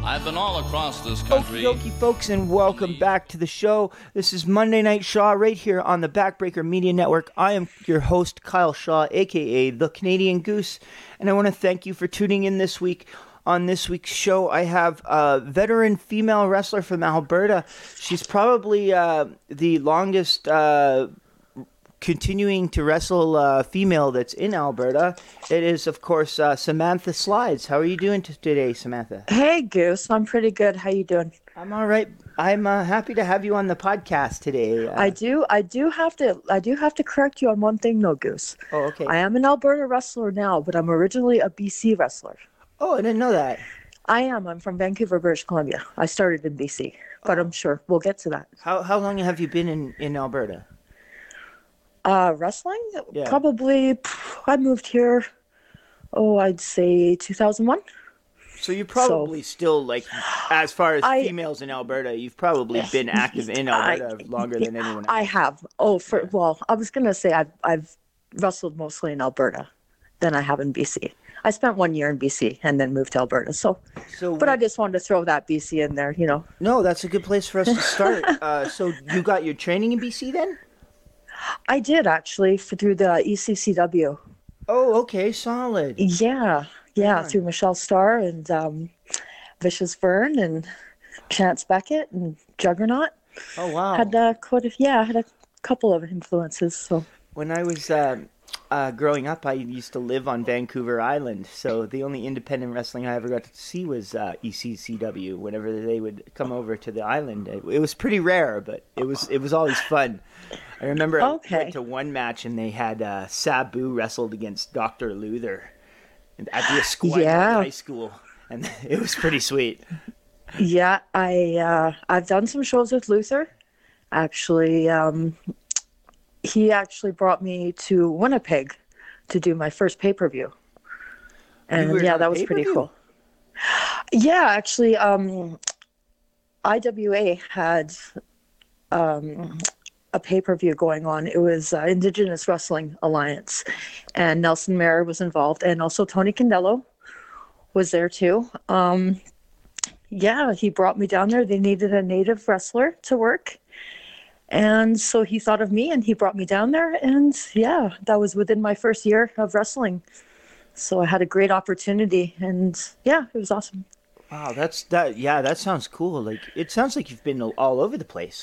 I've been all across this country. Okie dokie, folks, and welcome back to the show. This is Monday Night Shaw right here on the Backbreaker Media Network. I am your host, Kyle Shaw, a.k.a. The Canadian Goose, and I want to thank you for tuning in this week. On this week's show, I have a veteran female wrestler from Alberta. She's probably the longest continuing to wrestle female that's in Alberta. It is, of course, Samantha Slides. How are you doing today, Samantha? Hey, Goose. I'm pretty good. How you doing? I'm all right. I'm happy to have you on the podcast today. I do have to correct you on one thing, though, Goose. Oh, okay. I am an Alberta wrestler now, but I'm originally a BC wrestler. Oh, I didn't know that. I am. I'm from Vancouver, British Columbia. I started in BC, but I'm sure we'll get to that. How long have you been in Alberta? Wrestling? Yeah. Probably, I moved here, I'd say 2001. So you're probably still, like, as far as females in Alberta, you've probably been active in Alberta longer than anyone else. I have. Well, I was going to say I've wrestled mostly in Alberta than I have in BC. I spent 1 year in BC and then moved to Alberta. But I just wanted to throw that BC in there, you know. No, that's a good place for us to start. So you got your training in BC then? I did, actually, through the ECCW. Oh, okay, solid. Yeah, through Michelle Starr and Vicious Vern and Chance Beckett and Juggernaut. Oh, wow. Had a couple of influences. So when I was growing up, I used to live on Vancouver Island, so the only independent wrestling I ever got to see was ECCW. Whenever they would come over to the island, it was pretty rare, but it was always fun. I remember I went to one match and they had Sabu wrestled against Dr. Luther at the Esquire High School, and it was pretty sweet. Yeah, I've done some shows with Luther. Actually, he actually brought me to Winnipeg to do my first pay-per-view. And that was pretty cool. Yeah, actually, IWA had a pay-per-view going on. It was Indigenous Wrestling Alliance, and Nelson Mayer was involved, and also Tony Condello was there too. He brought me down there. They needed a native wrestler to work. And so he thought of me and he brought me down there. And that was within my first year of wrestling. So I had a great opportunity and it was awesome. Wow, that sounds cool. Like, it sounds like you've been all over the place.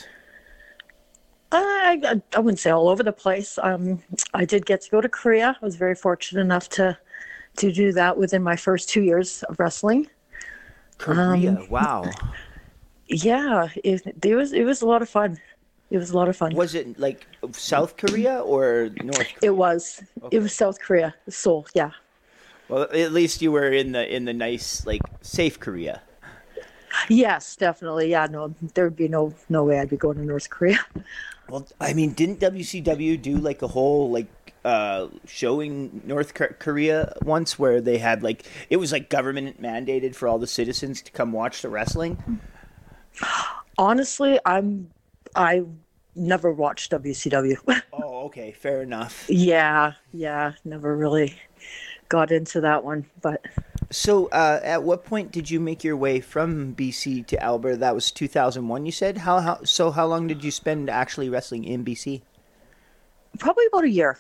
I wouldn't say all over the place. I did get to go to Korea. I was very fortunate enough to do that within my first 2 years of wrestling. Korea, wow. Yeah, it was a lot of fun. It was a lot of fun. Was it like South Korea or North Korea? It was. Okay. It was South Korea, Seoul. Yeah. Well, at least you were in the nice, like, safe Korea. Yes, definitely. Yeah, no, there would be no way I'd be going to North Korea. Well, I mean, didn't WCW do like a whole showing North Korea once where they had it was like government mandated for all the citizens to come watch the wrestling? Honestly, I never watched WCW. Oh, okay, fair enough. Yeah, never really got into that one, but. So, at what point did you make your way from BC to Alberta? That was 2001, you said? How long did you spend actually wrestling in BC? Probably about a year.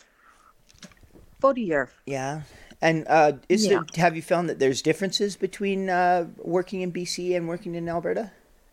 Yeah. And have you found that there's differences between working in BC and working in Alberta?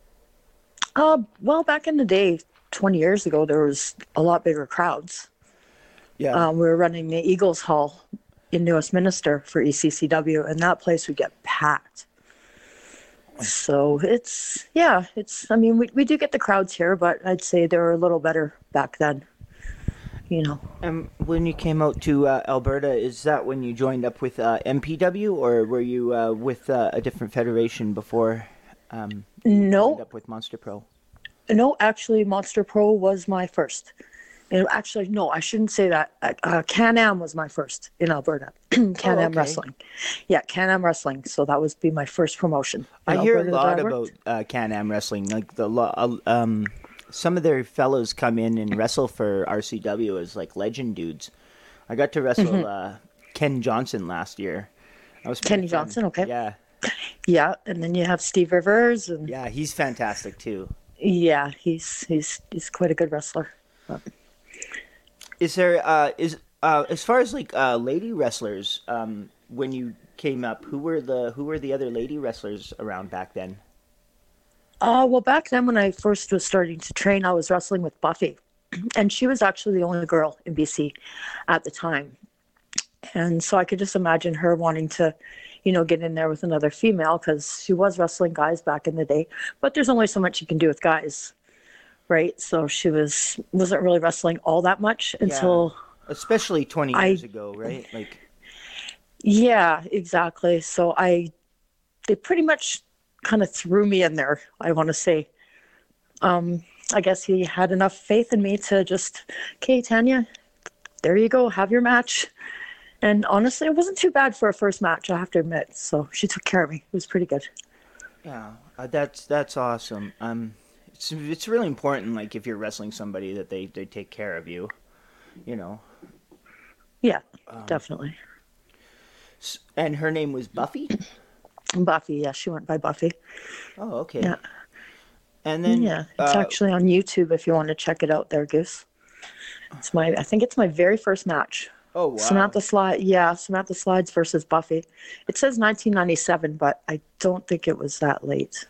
Well, back in the day, 20 years ago, there was a lot bigger crowds. Yeah. We were running the Eagles Hall in New Westminster for ECCW, and that place would get packed. So I mean, we do get the crowds here, but I'd say they were a little better back then, you know. And when you came out to Alberta, is that when you joined up with MPW, or were you with a different federation before No. joined up with Monster Pro? No, actually, Monster Pro was my first. And actually, no, I shouldn't say that. Can-Am was my first in Alberta. Can-Am Wrestling. Yeah, Can-Am Wrestling. So that was my first promotion. I hear a lot about Can-Am Wrestling. Like some of their fellows come in and wrestle for RCW as like legend dudes. I got to wrestle Ken Johnson last year. Kenny Johnson, okay. Yeah. Yeah, and then you have Steve Rivers, and Yeah, he's fantastic too. yeah, he's quite a good wrestler. Is there as far as like lady wrestlers, when you came up, who were the other lady wrestlers around back then? Well, back then when I first was starting to train, I was wrestling with Buffy, and she was actually the only girl in BC at the time. And so I could just imagine her wanting to, get in there with another female because she was wrestling guys back in the day. But there's only so much you can do with guys, right? So she wasn't really wrestling all that much until especially 20 years ago, right? Like, yeah, exactly. So they pretty much kind of threw me in there, I want to say. I guess he had enough faith in me to just, okay, Tanya, there you go, have your match. And honestly, it wasn't too bad for a first match, I have to admit. So she took care of me. It was pretty good. yeah, that's awesome. It's really important, like if you're wrestling somebody, that they take care of you, you know. Yeah, definitely. And her name was Buffy? Buffy, yeah, she went by Buffy. Oh, okay. Yeah. And then Yeah, it's actually on YouTube if you want to check it out there, Goose. I think it's my very first match. oh wow. Samantha Slides versus Buffy. It says 1997, but I don't think it was that late.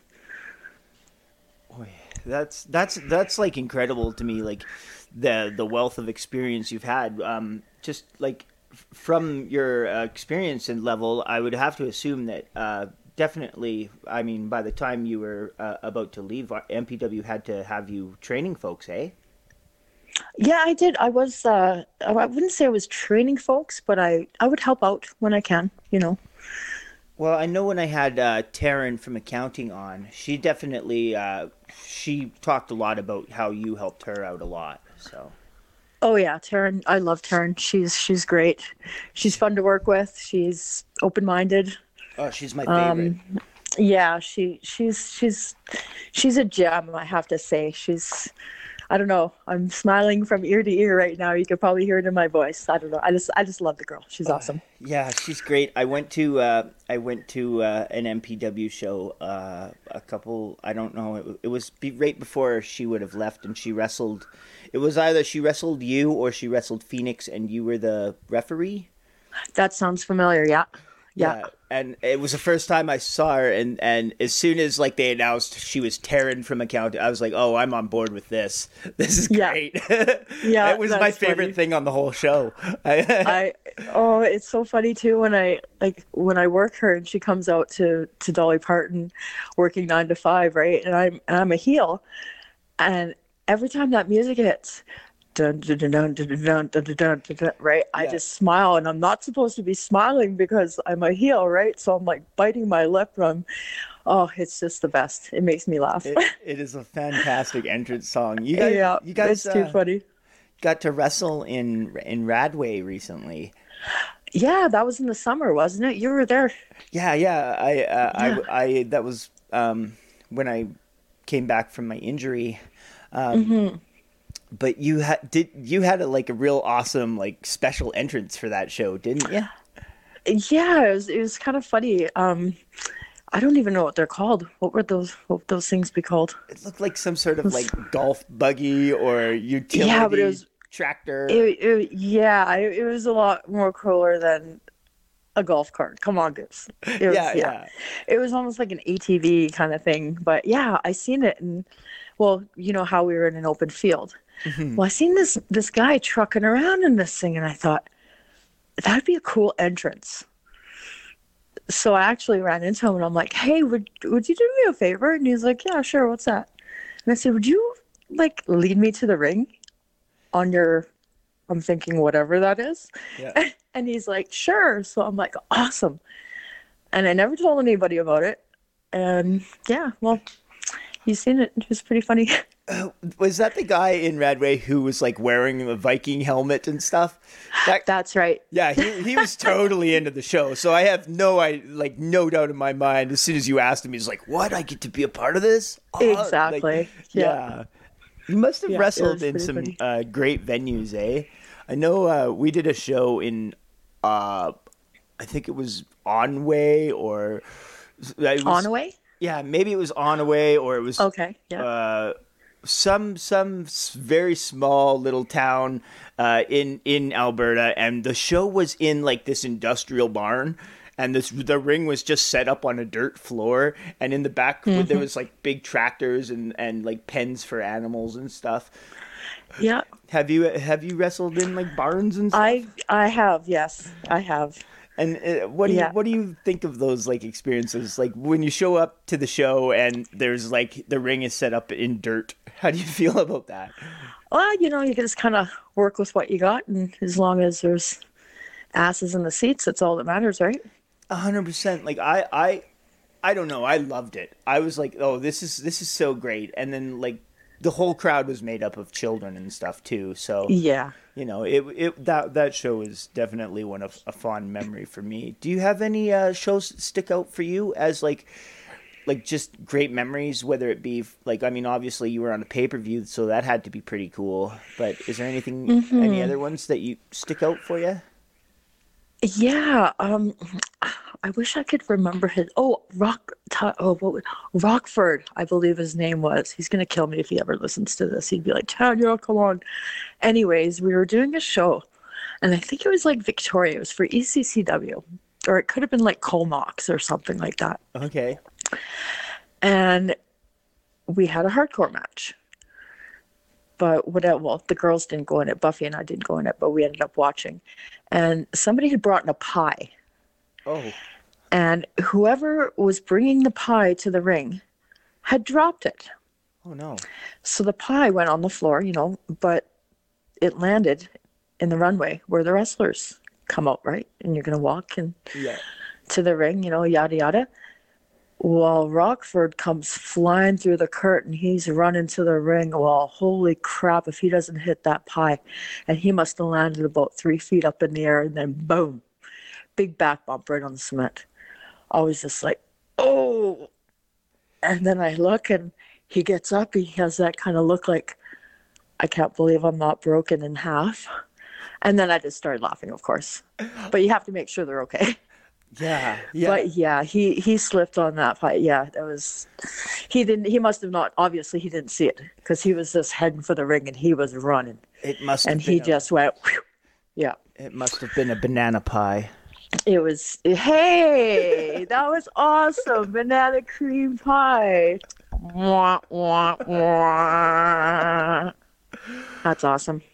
Boy, that's like incredible to me, like the wealth of experience you've had. Just like from your experience and level, I would have to assume that definitely, I mean, by the time you were about to leave, MPW had to have you training folks, eh? Yeah, I did. I was, I wouldn't say I was training folks, but I would help out when I can, Well, I know when I had Taryn from accounting on, she definitely she talked a lot about how you helped her out a lot. So. Oh yeah, Taryn. I love Taryn. She's great. She's fun to work with. She's open-minded. Oh, she's my favorite. Yeah, she's a gem, I have to say. I don't know. I'm smiling from ear to ear right now. You could probably hear it in my voice. I don't know. I just love the girl. She's awesome. Yeah, she's great. I went to an MPW show a couple. I don't know. It was right before she would have left, and she wrestled. It was either she wrestled you or she wrestled Phoenix, and you were the referee. That sounds familiar. Yeah. And it was the first time I saw her, and as soon as like they announced she was Taryn from accounting, I was like, oh, I'm on board with this. This is great. Yeah, it was my favorite thing on the whole show. It's so funny too when I work her and she comes out to Dolly Parton working 9 to 5, right? And I'm a heel, and every time that music hits, dun, dun, dun, dun, dun, dun, dun, dun, dun, dun, right? I just smile, and I'm not supposed to be smiling because I'm a heel, right? So I'm like biting my lip. It's just the best. It makes me laugh. It is a fantastic entrance song. You guys, it's too funny. Got to wrestle in Radway recently. Yeah, that was in the summer, wasn't it? You were there. Yeah. I that was when I came back from my injury. But you had a real awesome like special entrance for that show, didn't you? Yeah, it was kind of funny. I don't even know what they're called. What would those things be called? It looked like some sort of like golf buggy or utility but it was, tractor. It was a lot more cooler than a golf cart. Come on, Goose. It was almost like an ATV kind of thing. But yeah, I seen it, and well, you know how we were in an open field. Mm-hmm. Well, I seen this guy trucking around in this thing, and I thought that'd be a cool entrance. So I actually ran into him, and I'm like, "Hey, would you do me a favor?" And he's like, "Yeah, sure. What's that?" And I said, "Would you like lead me to the ring on your?" I'm thinking whatever that is. Yeah. And he's like, "Sure." So I'm like, "Awesome." And I never told anybody about it. And yeah, well, you've seen it. It was pretty funny. Was that the guy in Radway who was like wearing a Viking helmet and stuff? That's right. Yeah, he was totally into the show. So I have no doubt in my mind. As soon as you asked him, he's like, "What? I get to be a part of this?" Exactly. Yeah. You must have wrestled in some great venues, eh? I know we did a show in, I think it was Onway or It was, Onaway? yeah, maybe it was Onaway, or it was Okay, yeah. some very small little town in Alberta, and the show was in like this industrial barn, and the ring was just set up on a dirt floor, and in the back there was like big tractors and like pens for animals and stuff. Yeah. Have you wrestled in like barns and stuff? I have, yes, I have. And what do you think of those like experiences? Like when you show up to the show and there's like the ring is set up in dirt. How do you feel about that? Well, you just kind of work with what you got, and as long as there's asses in the seats, that's all that matters, right? 100%. Like I don't know. I loved it. I was like, oh, this is so great. And then like the whole crowd was made up of children and stuff too. So yeah. That show is definitely one of a fond memory for me. Do you have any shows that stick out for you as like just great memories? Whether it be like, I mean, obviously you were on a pay-per-view, so that had to be pretty cool. But is there any other ones that you stick out for you? Yeah. I wish I could remember his. Rockford, I believe his name was. He's gonna kill me if he ever listens to this. He'd be like, Tanya, come on. Anyways, we were doing a show, and I think it was like Victoria. It was for ECCW, or it could have been like Comox or something like that. Okay. And we had a hardcore match. But the girls didn't go in it. Buffy and I didn't go in it, but we ended up watching. And somebody had brought in a pie. Oh. And whoever was bringing the pie to the ring had dropped it. Oh, no. So the pie went on the floor, but it landed in the runway where the wrestlers come out, right? And you're going to walk to the ring, yada, yada. Well, Rockford comes flying through the curtain. He's running to the ring. Well, holy crap, if he doesn't hit that pie. And he must have landed about 3 feet up in the air, and then boom, big back bump right on the cement. I was just like, oh. And then I look, and he gets up. He has that kind of look like, I can't believe I'm not broken in half. And then I just started laughing, of course. But you have to make sure they're okay. Yeah. But yeah, he slipped on that fight. Yeah, he must have not, obviously he didn't see it, because he was just heading for the ring and he was running. It must have and been he just went, whew, yeah. It must have been a banana pie. It was, hey, that was awesome. Banana cream pie. Wah, wah, wah. That's awesome.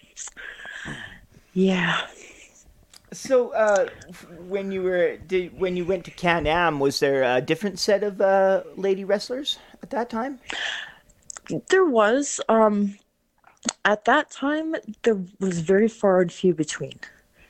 Yeah. So, when you went to Can-Am, was there a different set of lady wrestlers at that time? There was. At that time, there was very far and few between.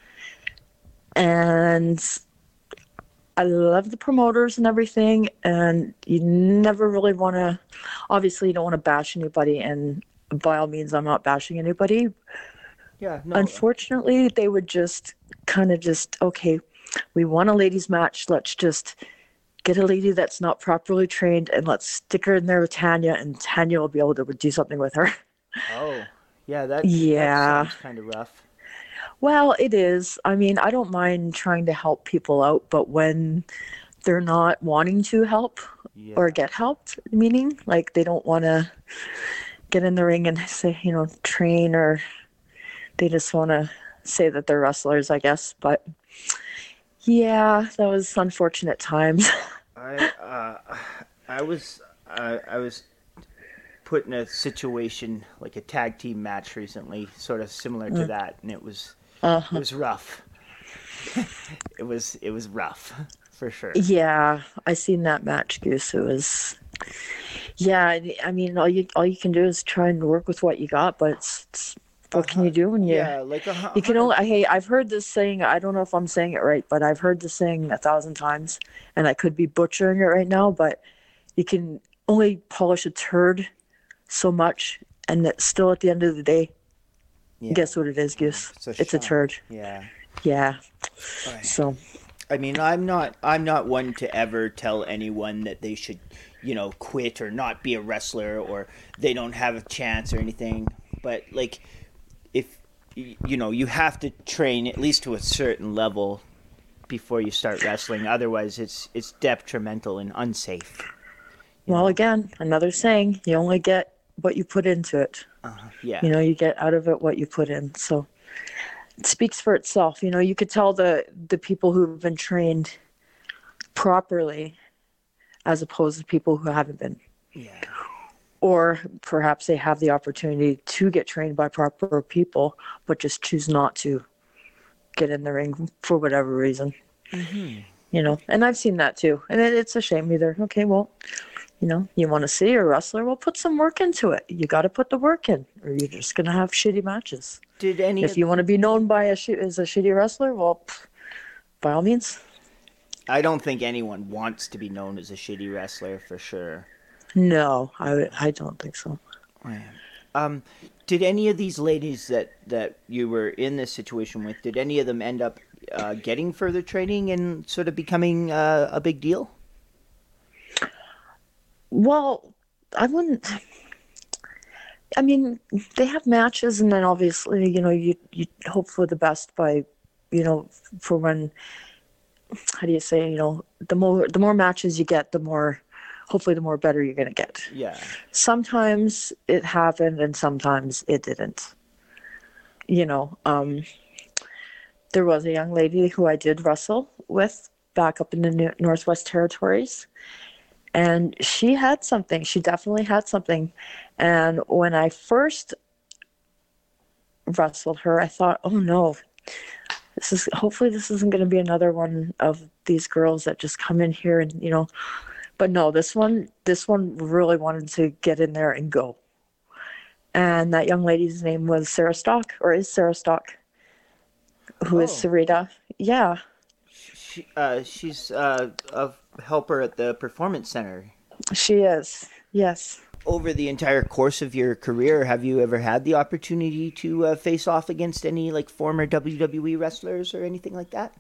And I love the promoters and everything, and you never really want to, obviously you don't want to bash anybody, and by all means I'm not bashing anybody. Yeah, no. Unfortunately, they would just okay, we want a ladies match, let's just get a lady that's not properly trained and let's stick her in there with Tanya, and Tanya will be able to do something with her. Oh, yeah, that sounds kind of rough. Well, it is. I mean, I don't mind trying to help people out, but when they're not wanting to help or get helped, meaning like they don't want to get in the ring and say, train, or they just want to say that they're wrestlers, I guess. But yeah, that was unfortunate times. I was put in a situation like a tag team match recently, sort of similar to that, and it was rough. it was rough for sure. Yeah, I seen that match, Goose. It was. Yeah, I mean, all you can do is try and work with what you got, but it's what can you do when you? Yeah, you can only. Hey, I've heard this saying. I don't know if I'm saying it right, but I've heard this saying 1,000 times, and I could be butchering it right now. But you can only polish a turd so much, and it's still at the end of the day. Yeah. Guess what it is, Goose? It's a turd. Yeah. Yeah. Right. So. I mean, I'm not one to ever tell anyone that they should, quit or not be a wrestler or they don't have a chance or anything. But like, if you have to train at least to a certain level before you start wrestling. Otherwise, it's detrimental and unsafe. Well, again, another saying: you only get what you put into it. Yeah. You get out of it what you put in. So it speaks for itself. You could tell the people who've been trained properly as opposed to people who haven't been. Yeah. Or perhaps they have the opportunity to get trained by proper people, but just choose not to get in the ring for whatever reason. Mm-hmm. And I've seen that too. And it's a shame either. Okay, well, you want to see a wrestler, well, put some work into it. You got to put the work in, or you're just going to have shitty matches. If you want to be known as a shitty wrestler, well, by all means. I don't think anyone wants to be known as a shitty wrestler for sure. No, I don't think so. Did any of these ladies that you were in this situation with, did any of them end up getting further training and sort of becoming a big deal? Well, I wouldn't. I mean, they have matches, and then obviously, you hope for the best by, for when. How do you say? The more matches you get, hopefully the more better you're gonna get. Yeah. Sometimes it happened, and sometimes it didn't. There was a young lady who I did wrestle with back up in the Northwest Territories. And she had something. She definitely had something. And when I first wrestled her, I thought, oh no, hopefully this isn't going to be another one of these girls that just come in here and, but no, this one really wanted to get in there and go. And that young lady's name was Sarah Stock, or is Sarah Stock, who is Sarita. Yeah. She's a helper at the Performance Center. She is, yes. Over the entire course of your career, have you ever had the opportunity to face off against any former WWE wrestlers or anything like that?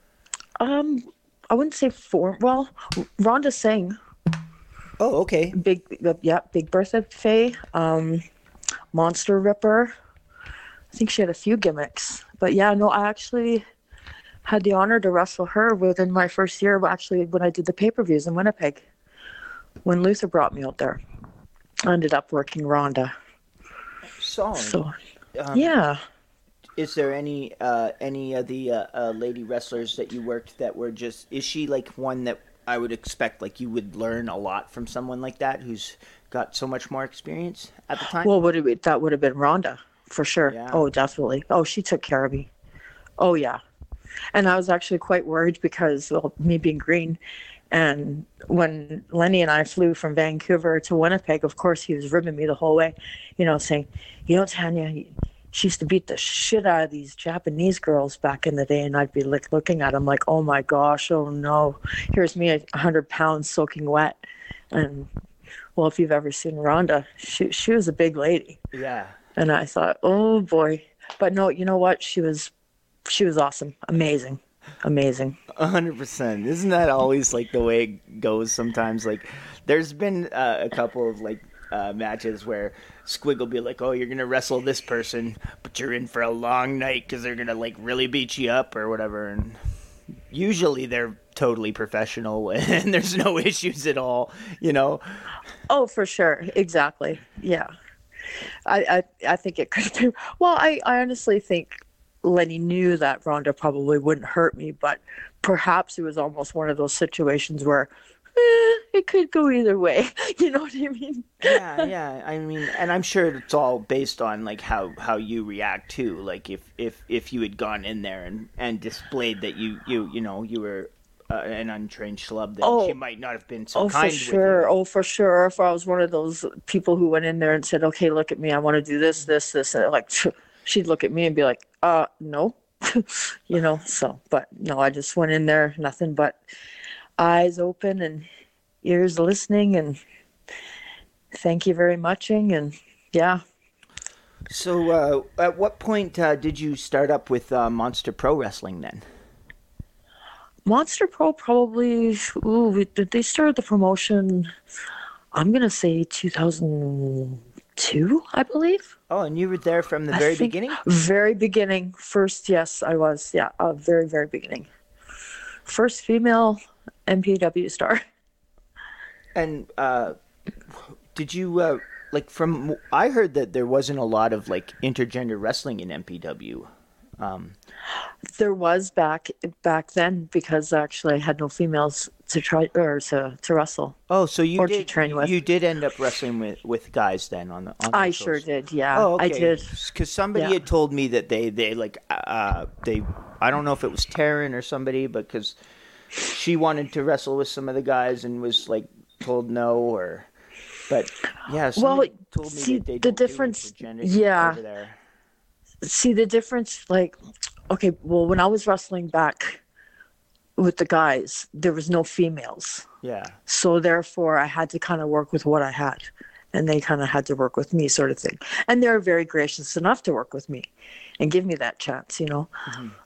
I wouldn't say well, Rhonda Singh. Oh, okay. Big Bertha Faye, Monster Ripper. I think she had a few gimmicks, but yeah, no, I actually had the honor to wrestle her within my first year, actually, when I did the pay-per-views in Winnipeg, when Luther brought me out there. I ended up working Rhonda. So yeah. Is there any of the lady wrestlers that you worked that were just... Is she one that I would expect you would learn a lot from someone like that who's got so much more experience at the time? Well, that would have been Rhonda, for sure. Yeah. Oh, definitely. Oh, she took care of me. Oh, yeah. And I was actually quite worried because, me being green, and when Lenny and I flew from Vancouver to Winnipeg, of course, he was ribbing me the whole way, saying, Tanya, she used to beat the shit out of these Japanese girls back in the day. And I'd be looking at him oh my gosh, oh no. Here's me 100 pounds soaking wet. And, well, if you've ever seen Rhonda, she was a big lady. Yeah. And I thought, oh boy. But no, you know what? She was awesome. Amazing. 100%. Isn't that always the way it goes sometimes? There's been a couple of matches where Squig will be oh, you're going to wrestle this person, but you're in for a long night because they're going to really beat you up or whatever. And usually they're totally professional and there's no issues at all, Oh, for sure. Exactly. Yeah. I think it could be. Well, I honestly think Lenny knew that Rhonda probably wouldn't hurt me, but perhaps it was almost one of those situations where it could go either way. You know what I mean? Yeah. I mean, and I'm sure it's all based on how you react too. If you had gone in there and displayed that you were an untrained schlub, then she might not have been so kind with you. Oh, for sure. If I was one of those people who went in there and said, "Okay, look at me. I want to do this, and she'd look at me and be like, no, so, but no, I just went in there, nothing but eyes open and ears listening and thank you very much. And yeah. So, at what point did you start up with Monster Pro Wrestling then? Monster Pro probably, they started the promotion, I'm going to say 2002, I believe. Oh, and you were there from the very beginning? Very beginning. First, yes, I was. Yeah, very, very beginning. First female MPW star. And did you like from? I heard that there wasn't a lot of like intergender wrestling in MPW. There was back then because actually I had no females to try or to wrestle. Oh, so you Or did to train with. you did end up wrestling with guys then on the I shows. sure did. Yeah, Oh, okay. I did. Because somebody Yeah. had told me that they like they I don't know if it was Taryn or somebody, but because she wanted to wrestle with some of the guys and was like told no or, but yeah, somebody told me see, that they the don't do difference- intergender yeah. over there. See the difference, like, okay, well, when I was wrestling back with the guys, there was no females. Yeah. So therefore, I had to kind of work with what I had. And they kind of had to work with me, sort of thing. And they're very gracious enough to work with me and give me that chance, you know.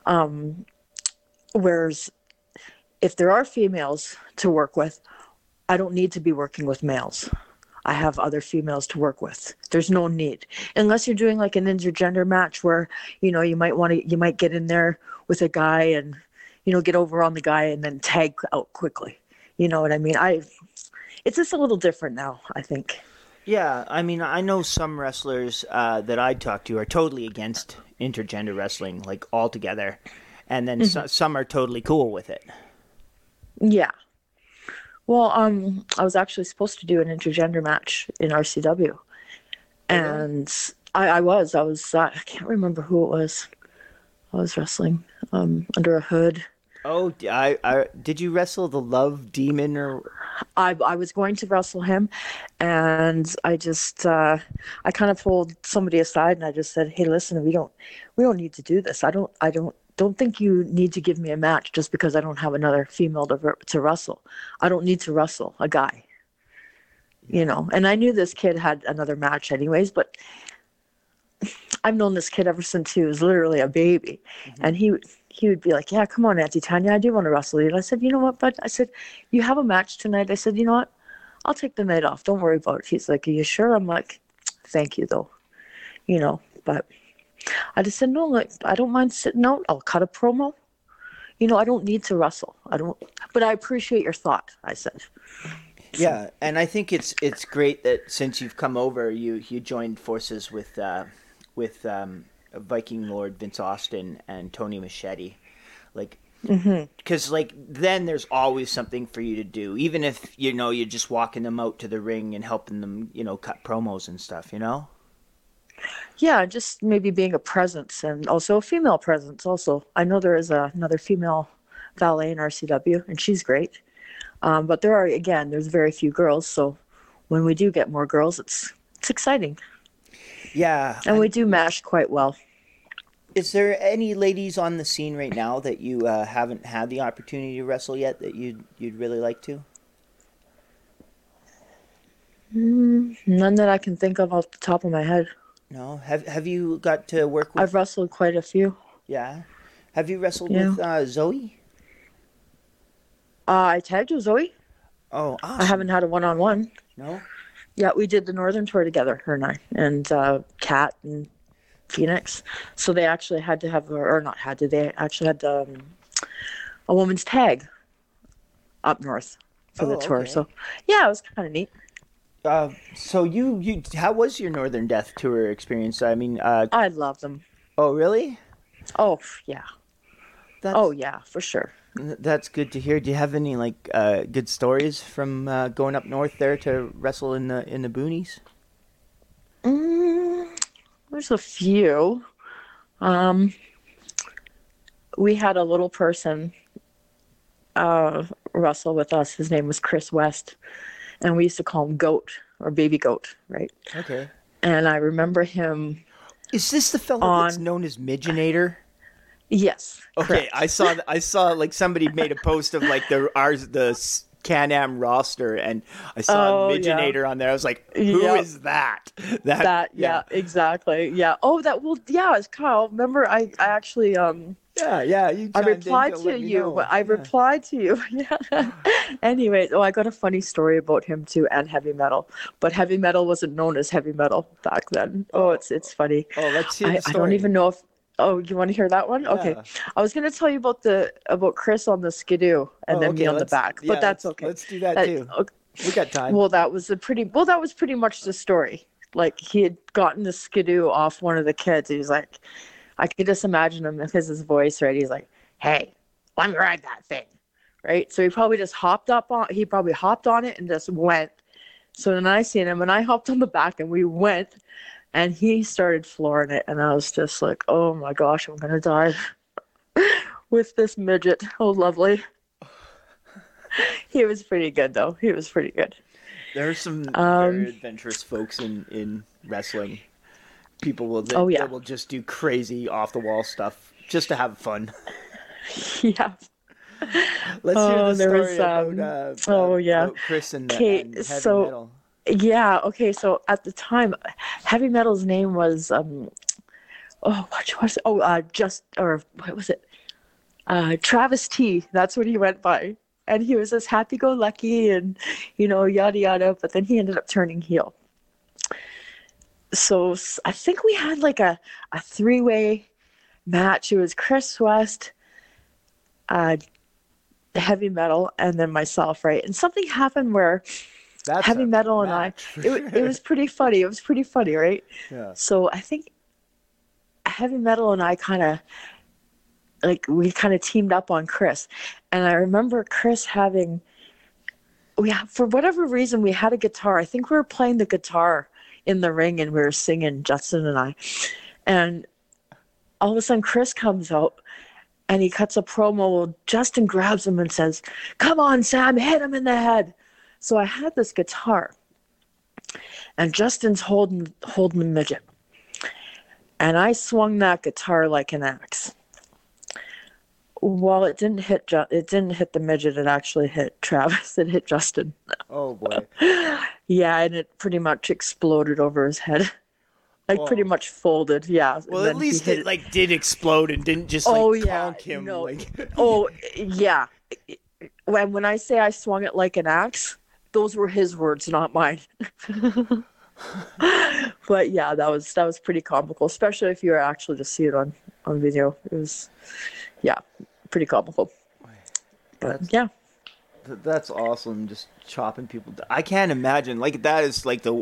Whereas if there are females to work with, I don't need to be working with males. I have other females to work with. There's no need. Unless you're doing like an intergender match where, you know, you might get in there with a guy and, you know, get over on the guy and then tag out quickly. You know what I mean? It's just a little different now, I think. Yeah, I mean, I know some wrestlers that I talk to are totally against intergender wrestling, like altogether, and then some are totally cool with it. Yeah. Well, I was actually supposed to do an intergender match in RCW, and I can't remember who it was. I was wrestling under a hood. Oh, did you wrestle the Love Demon or? I was going to wrestle him, and I just I kind of pulled somebody aside and I just said, "Hey, listen, we don't need to do this. I don't think you need to give me a match just because I don't have another female to wrestle. I don't need to wrestle a guy." You know, and I knew this kid had another match anyways, but I've known this kid ever since he was literally a baby, and he would be like, "Yeah, come on, Auntie Tanya, I do want to wrestle you." And I said, "You know what, bud?" I said, "You have a match tonight." I said, "You know what? I'll take the night off. Don't worry about it." He's like, "Are you sure?" I'm like, "Thank you, though." You know, but I just said, "No, like, I don't mind sitting out. I'll cut a promo. You know, I don't need to wrestle. But I appreciate your thought," I said. Yeah, and I think it's great that since you've come over, you joined forces with Viking Lord Vince Austin and Tony Machete, like, because like then there's always something for you to do, even if you know you're just walking them out to the ring and helping them, you know, cut promos and stuff, you know. Yeah, just maybe being a presence and also a female presence. Also, I know there is another female valet in RCW, and she's great. But there's very few girls, so when we do get more girls, it's exciting. Yeah, and we do mash quite well. Is there any ladies on the scene right now that you haven't had the opportunity to wrestle yet that you'd really like to? None that I can think of off the top of my head. No, have you got to work with? I've wrestled quite a few. Yeah, have you wrestled with Zoe? I tagged with Zoe. Oh, awesome. I haven't had a one-on-one. No? Yeah, we did the Northern Tour together, her and I, and Kat and Phoenix. So they actually had to have, they actually had a woman's tag up north for the tour. Okay. So, yeah, it was kind of neat. So you how was your Northern Death tour experience? I mean, I love them. Oh, really? Oh, yeah. Yeah, for sure. That's good to hear. Do you have any like good stories from going up north there to wrestle in the boonies? There's a few. We had a little person wrestle with us. His name was Chris West, and we used to call him Goat or Baby Goat, right? Okay. And I remember him. Is this the fellow that's known as Midgenator? Yes. Okay, correct. I saw like somebody made a post of like the Can-Am roster, and I saw Midgenator on there. I was like, who is that? Yeah, exactly. Yeah. Oh, it's Kyle. Remember, I actually Yeah, you. I replied to you. I replied to you. Yeah. Anyway, I got a funny story about him too, and heavy metal. But heavy metal wasn't known as heavy metal back then. Oh, it's funny. Oh, let's hear the story. I don't even know if Oh, you want to hear that one? Okay. Yeah. I was going to tell you about Chris on the skidoo and Oh, then okay. me on the back, but that's okay. Let's do that That too. okay. We got time. Well, that was pretty much the story. Like he had gotten the skidoo off one of the kids. He was like, I could just imagine him because his voice, right? He's like, "Hey, let me ride that thing," right? So he probably hopped on it and just went. So then I seen him and I hopped on the back and we went, and he started flooring it, and I was just like, "Oh my gosh, I'm gonna die with this midget." Oh, lovely. He was pretty good though. He was pretty good. There are some very adventurous folks in wrestling. People will Oh, yeah. they will just do crazy off the wall stuff just to have fun. Yeah. Let's hear the there story was, about Chris and heavy metal. Yeah, okay, so at the time, heavy metal's name was what was it? What was it? Travis T. That's what he went by. And he was this happy-go-lucky and, yada yada, but then he ended up turning heel. So I think we had like a three-way match. It was Chris West, heavy metal, and then myself, right? And something happened where That's heavy a metal and match, for it was pretty funny. It was pretty funny, right? Yeah. So I think heavy metal and I we kind of teamed up on Chris. And I remember Chris for whatever reason, we had a guitar. I think we were playing the guitar in the ring and we were singing, Justin and I. And all of a sudden Chris comes out and he cuts a promo. Justin grabs him and says, "Come on, Sam, hit him in the head." So I had this guitar and Justin's holding the midget. And I swung that guitar like an axe. Well, it didn't hit the midget. It actually hit Travis. It hit Justin. Oh boy. Yeah, and it pretty much exploded over his head. Pretty much folded. Yeah. Well, at least it did explode and didn't just conk him. No. Like... Oh yeah. When I say I swung it like an axe, those were his words, not mine. But yeah, that was pretty comical, especially if you were actually to see it on video. It was, yeah, pretty comical. But yeah. That's awesome. Just chopping people. I can't imagine. Like that is like the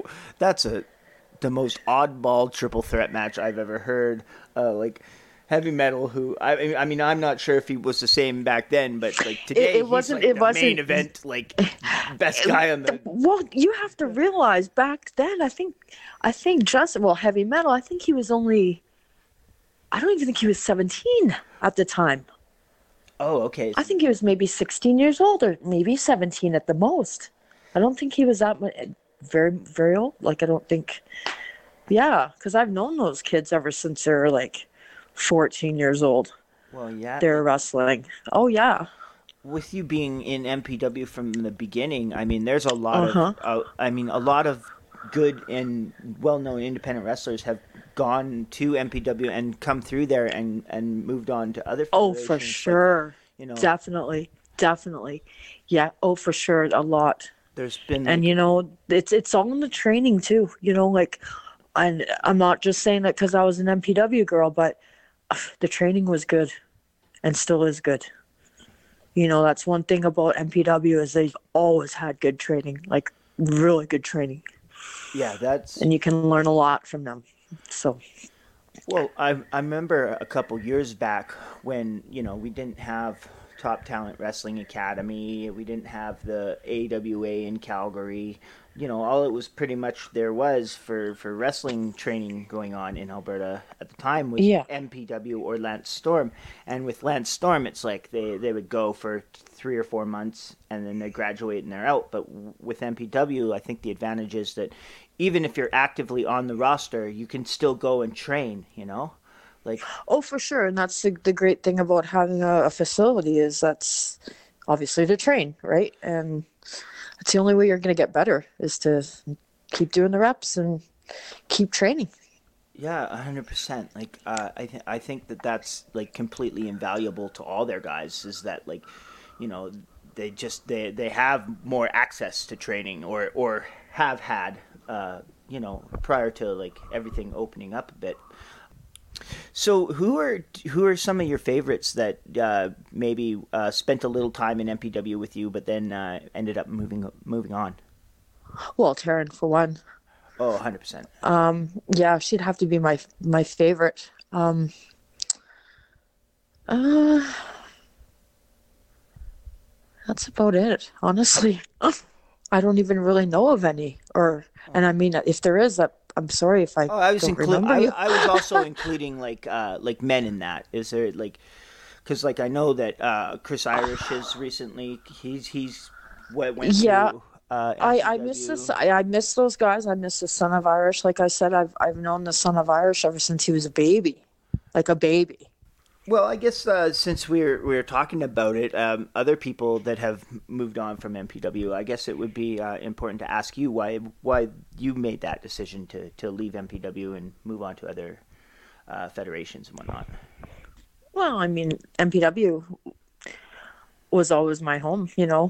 most oddball triple threat match I've ever heard. Like heavy metal. Who I mean, I'm not sure if he was the same back then, but like today, it wasn't. He's like it the wasn't main event. Like best guy on the. Well, you have to realize back then. I think Justin. Well, heavy metal. I think he was only. I don't even think he was 17 at the time. Oh, okay. I think he was maybe 16 years old or maybe 17 at the most. I don't think he was that much, very, very old. Like, I don't think, yeah, because I've known those kids ever since they were like 14 years old. Well, yeah. They're wrestling. Oh, yeah. With you being in MPW from the beginning, I mean, there's a lot a lot of good and well-known independent wrestlers have gone to MPW and come through there and moved on to other federations. Oh, for sure. Like, definitely. Yeah. Oh, for sure. A lot. There's been, and it's all in the training too. And I'm not just saying that because I was an MPW girl, but the training was good, and still is good. That's one thing about MPW is they've always had good training, like really good training. Yeah, and you can learn a lot from them. So, well, I remember a couple years back when we didn't have Top Talent Wrestling Academy, we didn't have the AWA in Calgary. All it was pretty much there was for wrestling training going on in Alberta at the time was MPW or Lance Storm. And with Lance Storm, it's like they would go for 3 or 4 months and then they graduate and they're out. But with MPW, I think the advantage is that even if you're actively on the roster, you can still go and train, Like, oh, for sure. And that's the great thing about having a facility is that's obviously to train, right? And it's the only way you're going to get better is to keep doing the reps and keep training. Yeah, 100%. Like, I think that's like completely invaluable to all their guys is that like, they have more access to training or have had, prior to like everything opening up a bit. So who are some of your favorites that maybe spent a little time in MPW with you, but then ended up moving on? Well, Taryn for one. Oh, 100%. Yeah, she'd have to be my favorite. Uh, that's about it, honestly. I don't even really know of any, and I mean, if there is, I'm sorry if I Oh, I was don't remember you. I was also including like men in that. Is there like, because like I know that Chris Irish has recently he's went Yeah, through I miss this. MPW. I miss those guys. I miss the Son of Irish. Like I said, I've known the Son of Irish ever since he was a baby, like a baby. Well, I guess since we're talking about it, other people that have moved on from MPW, I guess it would be important to ask you why you made that decision to leave MPW and move on to other federations and whatnot. Well, I mean, MPW was always my home.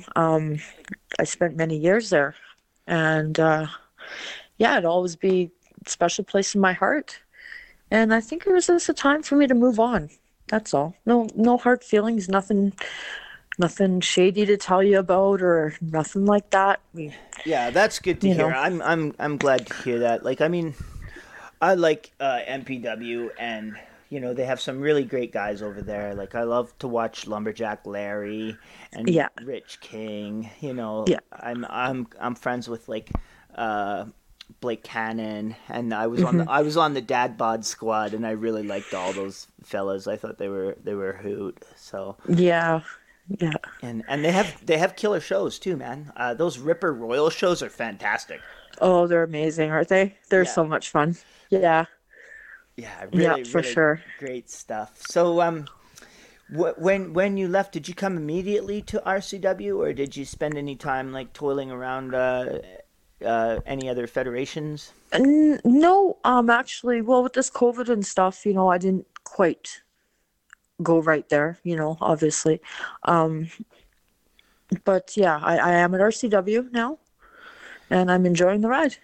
I spent many years there, and yeah, it'd always be a special place in my heart. And I think it was just a time for me to move on. That's all. No hard feelings. Nothing shady to tell you about, or nothing like that. Yeah, that's good to You hear. know. I'm glad to hear that. Like, I mean, I like MPW, and they have some really great guys over there. Like, I love to watch Lumberjack Larry and Yeah. Rich King. Yeah. I'm friends with like Blake Cannon, and I was Mm-hmm. I was on the Dad Bod squad, and I really liked all those fellas. I thought they were a hoot. So Yeah. Yeah. and they have killer shows too, man. Those Ripper Royal shows are fantastic. Oh, they're amazing, aren't they? They're Yeah. so much fun. Yeah. Yeah, Yeah, really, for really sure. great stuff. So, when you left, did you come immediately to RCW, or did you spend any time like toiling around any other federations? No, actually, well, with this COVID and stuff, I didn't quite go right there, obviously. Um, but yeah, I am at RCW now, and I'm enjoying the ride.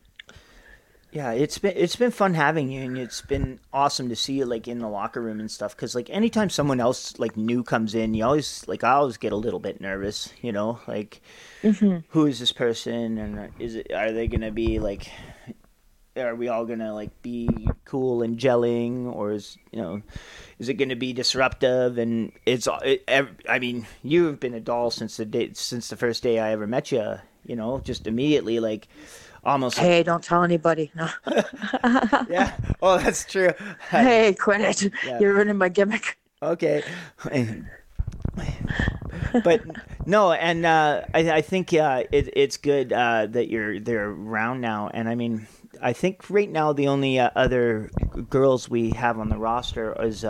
Yeah, it's been fun having you, and it's been awesome to see you like in the locker room and stuff. Because like anytime someone else like new comes in, I always get a little bit nervous, like who is this person, and are they gonna be like, are we all gonna like be cool and gelling, or is it gonna be disruptive? And I mean, you've been a doll since the first day I ever met you. Just immediately like. Almost. Hey, don't tell anybody. No. Yeah. Oh, that's true. Hey, quit it. Yeah. You're ruining my gimmick. Okay. But no, and I think it's good that they're around now. And I mean, I think right now the only other girls we have on the roster is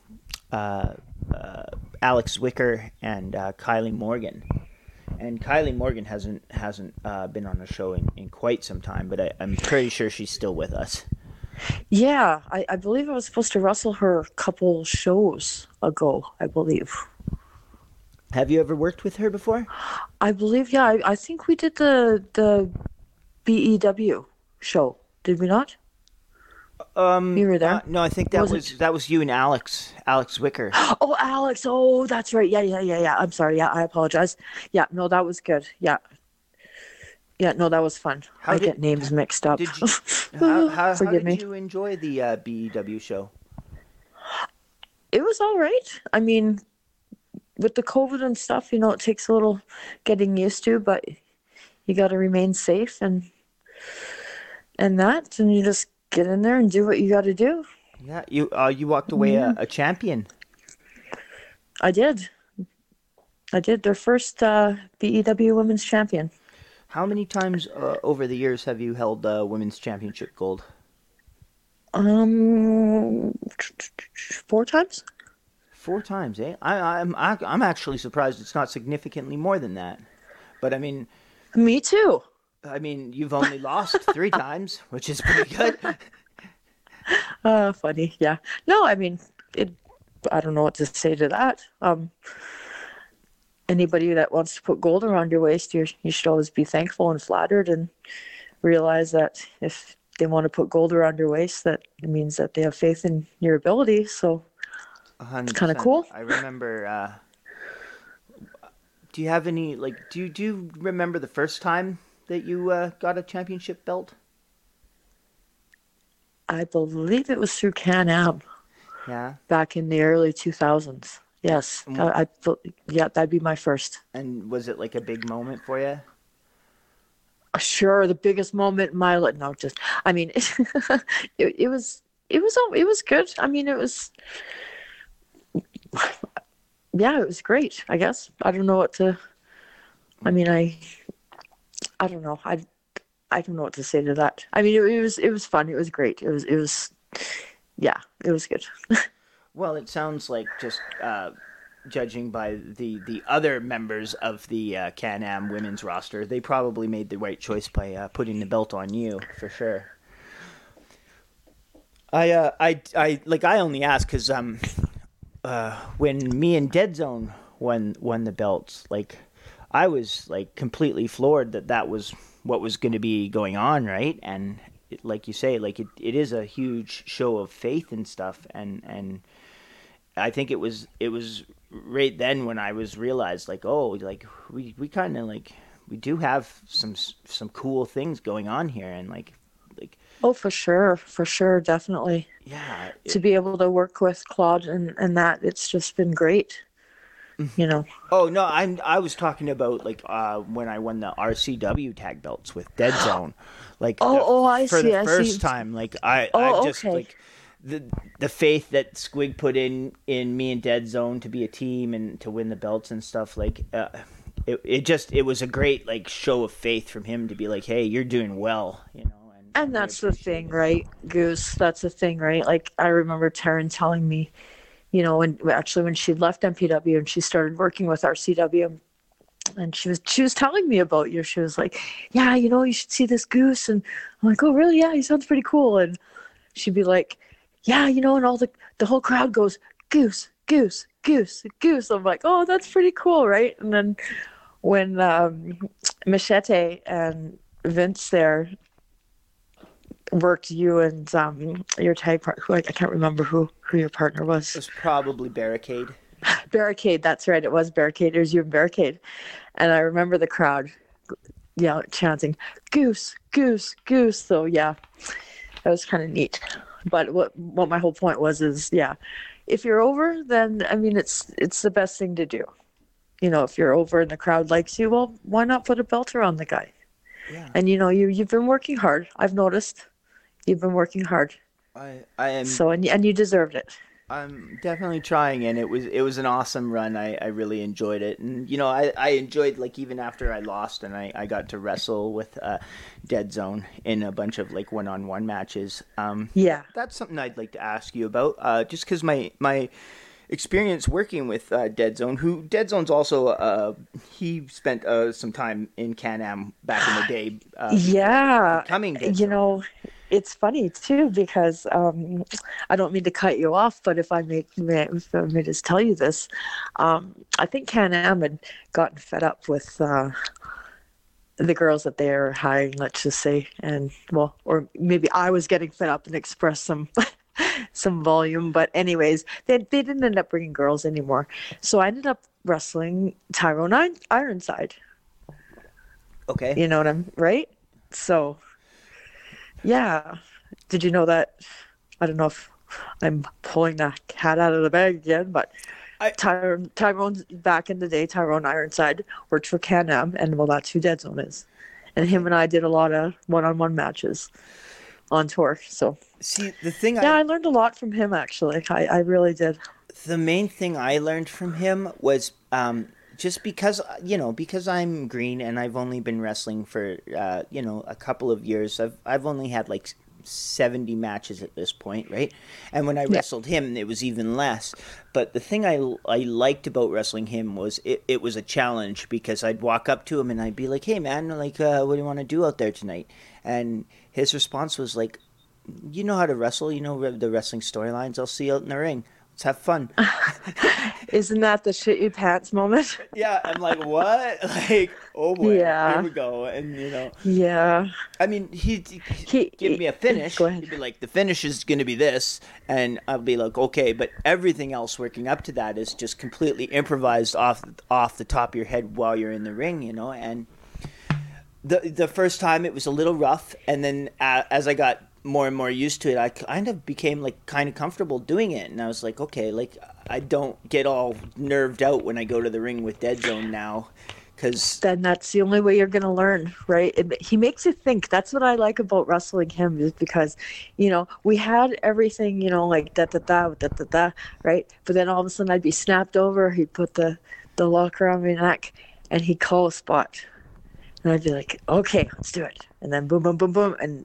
Alex Wicker and Kylie Morgan. And Kylie Morgan hasn't been on the show in quite some time, but I'm pretty sure she's still with us. Yeah, I believe I was supposed to wrestle her a couple shows ago, I believe. Have you ever worked with her before? I believe, yeah. I think we did the BEW show. Did we not? You were there? No, I think that was you and Alex Wicker. Oh, Alex. Oh, that's right. Yeah. I'm sorry. Yeah, I apologize. Yeah, no, that was good. Yeah. Yeah, no, that was fun. I get names mixed up. Did you, how Forgive me. did you enjoy the BEW show? It was all right. I mean, with the COVID and stuff, it takes a little getting used to, but you got to remain safe and you just get in there and do what you got to do. Yeah, you walked away a champion. I did. Their first BEW Women's Champion. How many times over the years have you held Women's Championship gold? 4 times. 4 times, eh? I'm actually surprised it's not significantly more than that. But I mean, Me too. you've only lost 3 times, which is pretty good. Funny, yeah. No, I mean, I don't know what to say to that. Anybody that wants to put gold around your waist, you should always be thankful and flattered, and realize that if they want to put gold around your waist, that means that they have faith in your ability. So it's kind of 100%. cool. I remember. Do you have any Do you remember the first time that you got a championship belt? I believe it was through Can-Am Yeah. back in the early 2000s. Yes, yeah, that'd be my first. And was it like a big moment for you? Sure, the biggest moment in my life. No, just I mean, it was good. I mean, it was yeah, it was great. I guess I don't know what to. I mean, I don't know. I don't know what to say to that. I mean, it was fun. It was great. It was yeah, it was good. Well, it sounds like just judging by the other members of the Can-Am women's roster, they probably made the right choice by putting the belt on you for sure. I only ask because when me and Dead Zone won the belts, I was completely floored that was what was going to be going on, right? And like you say, it is a huge show of faith and stuff, and I think it was right then when I was realized we kind of we do have some cool things going on here, and oh, for sure, definitely. Yeah. To be able to work with Claude and that, it's just been great. You know. Oh no, I was talking about when I won the RCW tag belts with Dead Zone, I for see. the first time. I just okay. The faith that Squig put in me and Dead Zone to be a team and to win the belts and stuff. It was a great show of faith from him to be like, hey, you're doing well, you know. And that's the thing, right, Goose? That's the thing, right? I remember Taryn telling me, you know, when she left MPW and she started working with RCW, and she was telling me about you. She was like, yeah, you know, you should see this Goose. And I'm like, oh, really? Yeah, he sounds pretty cool. And she'd be like, yeah, you know, and all the whole crowd goes, Goose, Goose, Goose, Goose. I'm like, oh, that's pretty cool, right? And then when Machete and Vince there worked you and your tag partner, who I can't remember who your partner was. It was probably Barricade. Barricade, that's right. It was Barricade. It was you and Barricade. And I remember the crowd chanting, Goose, Goose, Goose. So, yeah, that was kind of neat. But what my whole point was is, yeah, if you're over, then, I mean, it's the best thing to do. You know, if you're over and the crowd likes you, well, why not put a belt around the guy? Yeah. And, you know, you've been working hard. I've noticed. You've been working hard. I am. So, and you deserved it. I'm definitely trying, and it was an awesome run. I really enjoyed it, and you know I enjoyed even after I lost and I got to wrestle with Dead Zone in a bunch of one-on-one matches. Yeah, that's something I'd like to ask you about. Just because my experience working with Dead Zone, who Dead Zone's also he spent some time in Can-Am back in the day. Yeah, becoming Dead you Zone. know. It's funny too because I don't mean to cut you off, but if I may just tell you this, I think Can-Am had gotten fed up with the girls that they were hiring, let's just say, and or maybe I was getting fed up and expressed some some volume. But anyways, they didn't end up bringing girls anymore, so I ended up wrestling Tyrone Ironside. Okay, you know what I'm right? So. Yeah. Did you know that? I don't know if I'm pulling the cat out of the bag again, but Tyrone's back in the day, Tyrone Ironside worked for Can-Am, and that's who Dead Zone is. And him and I did a lot of one-on-one matches on tour. So see, the thing I learned a lot from him, actually. I really did. The main thing I learned from him was just because I'm green and I've only been wrestling for a couple of years. I've only had 70 matches at this point, right? And when I wrestled him, it was even less. But the thing I liked about wrestling him was it was a challenge, because I'd walk up to him and I'd be like, "Hey man, what do you want to do out there tonight?" And his response was like, "You know how to wrestle, you know the wrestling storylines. I'll see you out in the ring." Let's have fun. Isn't that the shit you pants moment? Yeah, I'm like, what? Like, oh boy, Yeah. here we go. And Yeah. I mean, he'd He, give me a finish. Go ahead. He'd be like, the finish is going to be this, and I'll be like, okay, but everything else working up to that is just completely improvised off the top of your head while you're in the ring, and the first time it was a little rough, and then as I got more and more used to it, I kind of became like kind of comfortable doing it, and I was like, okay, like I don't get all nerved out when I go to the ring with Dead Zone now, because Then that's the only way you're going to learn, right? He makes you think. That's what I like about wrestling him, is because, we had everything, like da da da da da da, right? But then all of a sudden I'd be snapped over. He'd put the lock around my neck, and he'd call a spot. And I'd be like, okay, let's do it. And then boom, boom, boom, boom. And,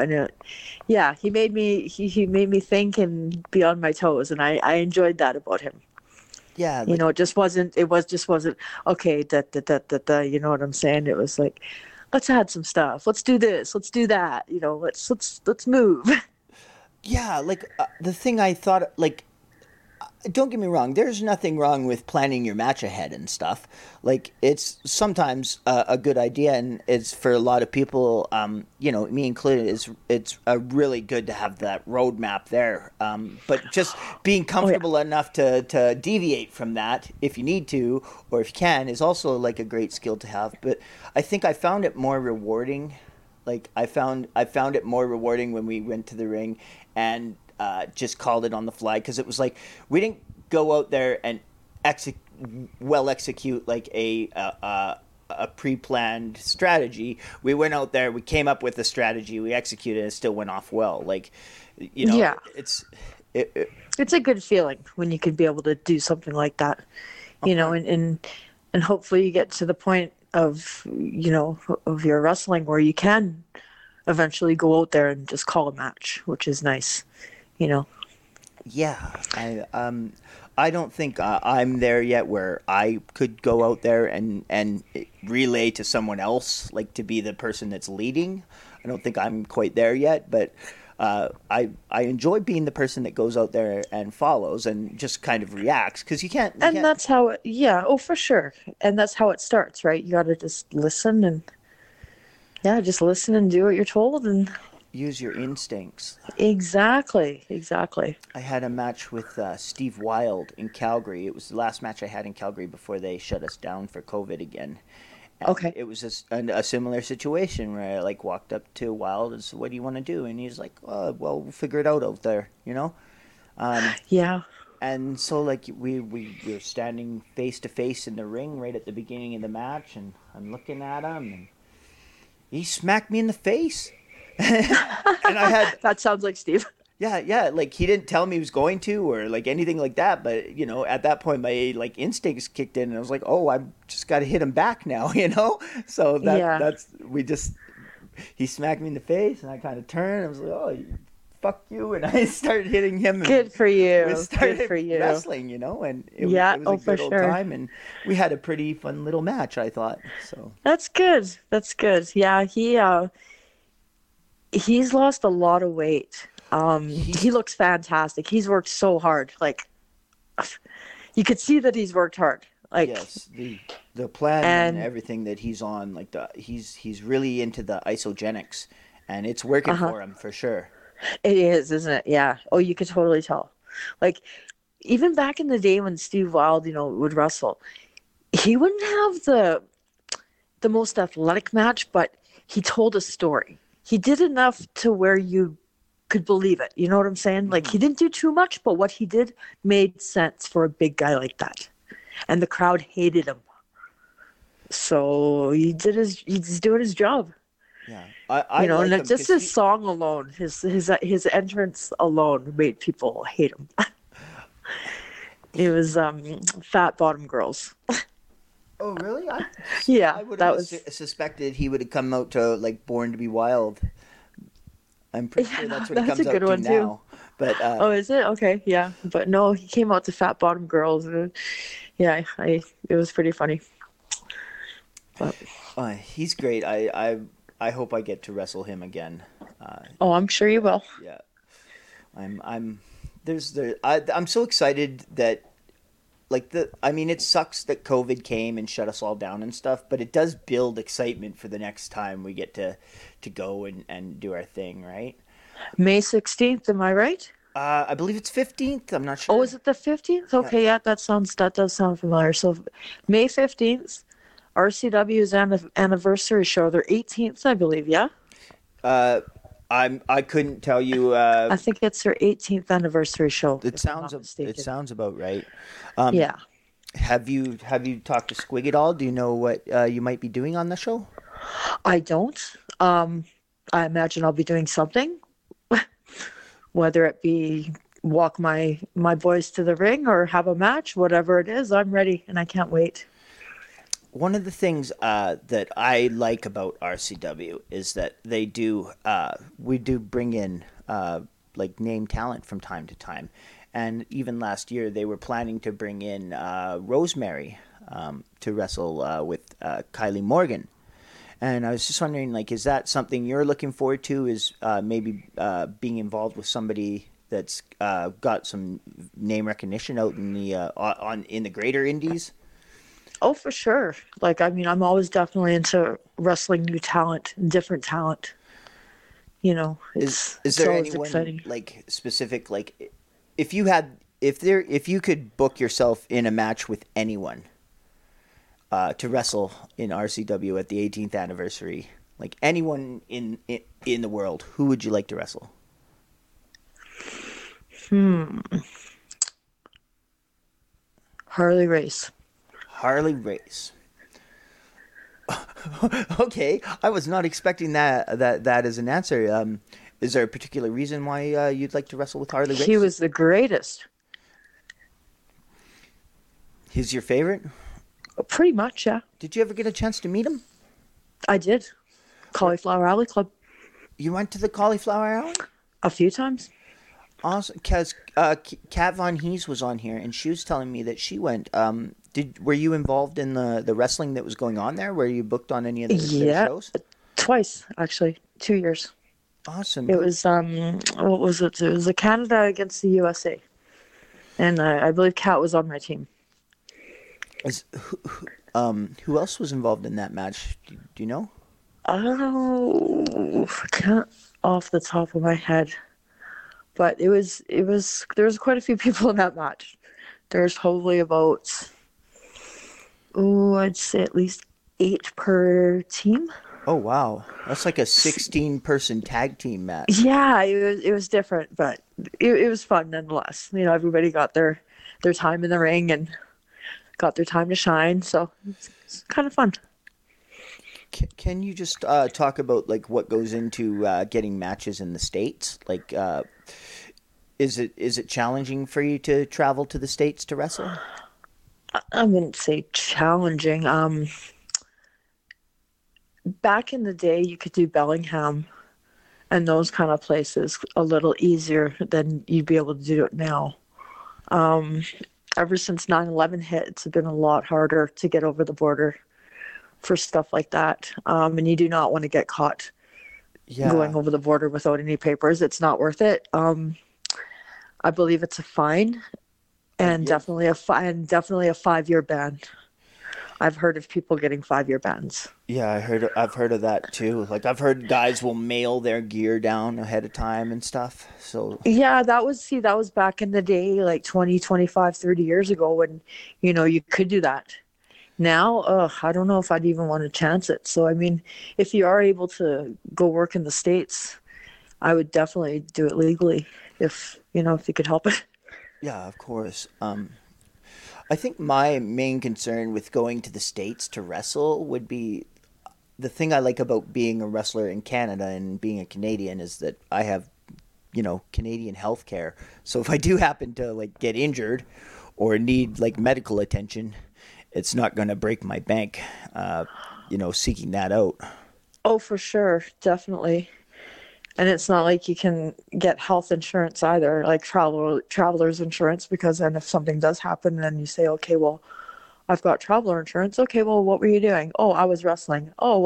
he made me, he made me think and be on my toes. And I enjoyed that about him. yeah, It just wasn't, okay, da, da, da, da, da, you know what I'm saying? It was like, let's add some stuff. Let's do this. Let's do that. Let's move. yeah, like the thing I thought, like, don't get me wrong, there's nothing wrong with planning your match ahead and stuff. Like, it's sometimes a good idea, and it's for a lot of people, me included, it's really good to have that roadmap there. But just being comfortable enough to deviate from that if you need to, or if you can, is also like a great skill to have. But I think I found it more rewarding. Like, I found it more rewarding when we went to the ring and just called it on the fly, because it was like we didn't go out there and execute like a pre-planned strategy. We went out there, we came up with a strategy, we executed, and it still went off well. Like, Yeah. it's It's a good feeling when you can be able to do something like that, and hopefully you get to the point of your wrestling where you can eventually go out there and just call a match, which is nice. Yeah, I don't think I'm there yet where I could go out there and relay to someone else, like to be the person that's leading. I don't think I'm quite there yet, but I enjoy being the person that goes out there and follows and just kind of reacts, because you can't. That's how it, for sure. And that's how it starts, right? You got to just listen and just listen and do what you're told, and use your instincts. Exactly. I had a match with Steve Wild in Calgary. It was the last match I had in Calgary before they shut us down for COVID again. And Okay. It was a similar situation where I like walked up to Wild and said, "What do you want to do?" And he's like, "Well, we'll figure it out there, Yeah. And so like we were standing face to face in the ring right at the beginning of the match, and I'm looking at him, and he smacked me in the face. And I had That sounds like Steve. yeah, like he didn't tell me he was going to or like anything like that, but at that point my like instincts kicked in, and I was like, oh, I've just got to hit him back now. So that's he smacked me in the face, and I kind of turned. I was like, oh, fuck you, and I started hitting him. Good for you. We started Good for you. wrestling, and it was a good for old sure. time, and we had a pretty fun little match, I thought. So That's good. Yeah, he's lost a lot of weight. He looks fantastic. He's worked so hard. Like, you could see that he's worked hard. Like, yes, the plan and everything that he's on, like he's really into the isogenics, and it's working for him for sure. it is, isn't it? Yeah. Oh, you could totally tell. Like, even back in the day when Steve Wild, would wrestle, he wouldn't have the most athletic match, but he told a story. He did enough to where you could believe it. You know what I'm saying? Like, he didn't do too much, but what he did made sense for a big guy like that. And the crowd hated him. So he's doing his job. Yeah. I like and him just his song alone, his entrance alone made people hate him. It was Fat Bottom Girls. Oh, really? Yeah, I would that have was suspected he would have come out to like Born to Be Wild. I'm pretty sure that's what he that's comes a out good to one, too. now. But Oh, is it? Okay, yeah. But no, he came out to Fat Bottom Girls. And, yeah, it was pretty funny. But he's great. I hope I get to wrestle him again. I'm sure you will. Yeah, I'm I'm so excited that it sucks that COVID came and shut us all down and stuff, but it does build excitement for the next time we get to go and do our thing, right? May 16th, am I right? I believe it's 15th. I'm not sure. Oh, is it the 15th? Okay, yeah, that does sound familiar. So May 15th, RCW's anniversary show. Their 18th, I believe, yeah? I couldn't tell you. I think it's their 18th anniversary show. It sounds about right. Yeah. Have you talked to Squig at all? Do you know what you might be doing on the show? I don't. I imagine I'll be doing something, whether it be walk my boys to the ring or have a match, whatever it is. I'm ready and I can't wait. One of the things that I like about RCW is that we do bring in name talent from time to time, and even last year they were planning to bring in Rosemary to wrestle with Kylie Morgan, and I was just wondering, is that something you're looking forward to? Is maybe being involved with somebody that's got some name recognition out in the greater Indies? Oh, for sure. I'm always definitely into wrestling new talent, different talent. Is there anyone exciting. Specific, if you could book yourself in a match with anyone to wrestle in RCW at the 18th anniversary, anyone in the world, who would you like to wrestle? Harley Race. Harley Race. Okay, I was not expecting that as an answer. Is there a particular reason why you'd like to wrestle with Harley Race? He was the greatest. He's your favorite? Pretty much, yeah. Did you ever get a chance to meet him? I did. Cauliflower Alley Club. You went to the Cauliflower Alley? A few times. Awesome, because Kat Von Hees was on here, and she was telling me that she went. Were you involved in the wrestling that was going on there? Were you booked on any of their shows? Twice, actually. 2 years. Awesome. It was what was it? It was Canada against the USA, and I believe Kat was on my team. Who else was involved in that match? Do you know? Oh, I can't off the top of my head. But there was quite a few people in that match. There's probably about, I'd say at least 8 per team. Oh wow, that's like a 16-person tag team match. Yeah, it was different, but it was fun nonetheless. Everybody got their time in the ring and got their time to shine, so it's kind of fun. Can you just talk about what goes into getting matches in the States? Is it challenging for you to travel to the States to wrestle? I wouldn't say challenging. Back in the day, you could do Bellingham and those kind of places a little easier than you'd be able to do it now. Ever since 9/11 hit, it's been a lot harder to get over the border for stuff like that. And you do not want to get caught going over the border without any papers. It's not worth it. I believe it's a fine and definitely a 5-year ban. I've heard of people getting 5-year bans. Yeah, I've heard of that too. I've heard guys will mail their gear down ahead of time and stuff. So yeah, that was back in the day, 20, 25, 30 years ago when, you could do that. Now, I don't know if I'd even want to chance it. So, if you are able to go work in the States, I would definitely do it legally if you could help it. Yeah, of course. I think my main concern with going to the States to wrestle would be the thing I like about being a wrestler in Canada and being a Canadian is that I have, Canadian health care. So if I do happen to get injured or need medical attention, it's not going to break my bank, seeking that out. Oh, for sure. Definitely. And it's not like you can get health insurance either, like traveler's insurance, because then if something does happen, then you say, okay, well, I've got traveler insurance. Okay, well, what were you doing? Oh, I was wrestling. Oh, well,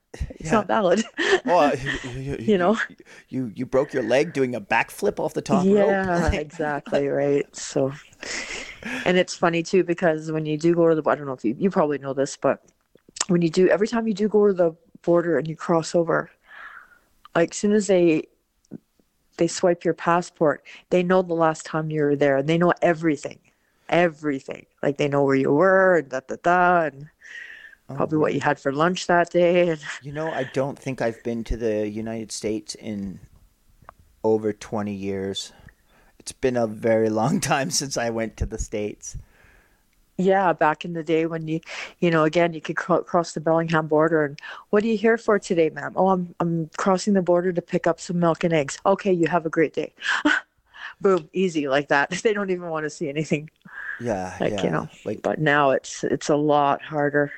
It's not valid. Oh, You know? you broke your leg doing a backflip off the top Yeah, rope. exactly, right. So, and it's funny too because when you do go to the, I don't know if you probably know this, but when you do, every time you do go to the border and you cross over, like as soon as they swipe your passport, they know the last time you were there and they know everything, everything. Like they know where you were and da da da and probably what you had for lunch that day. And You know, I don't think I've been to the United States in over 20 years. It's been a very long time since I went to the States. yeah, back in the day when again, you could cross the Bellingham border and what are you here for today, ma'am? Oh, I'm crossing the border to pick up some milk and eggs. Okay, you have a great day. Boom, easy like that. They don't even want to see anything. Yeah, Like, yeah. Like but now it's a lot harder.